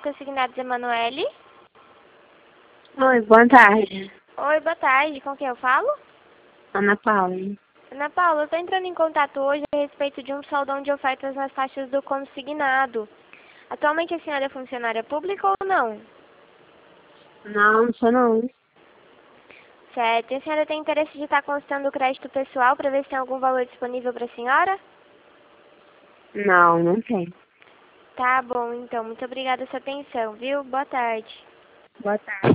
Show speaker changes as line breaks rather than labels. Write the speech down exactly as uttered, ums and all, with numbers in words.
Consignados Emanuele.
Oi, boa tarde.
Oi, boa tarde. Com quem eu falo?
Ana Paula.
Ana Paula, eu estou entrando em contato hoje a respeito de um saldão de ofertas nas taxas do consignado. Atualmente a senhora é funcionária pública ou não?
Não, não sou não.
Certo. E a senhora tem interesse de estar consultando o crédito pessoal para ver se tem algum valor disponível para a senhora?
Não, não tem.
Tá bom, então. Muito obrigada pela sua atenção, viu? Boa tarde.
Boa tarde.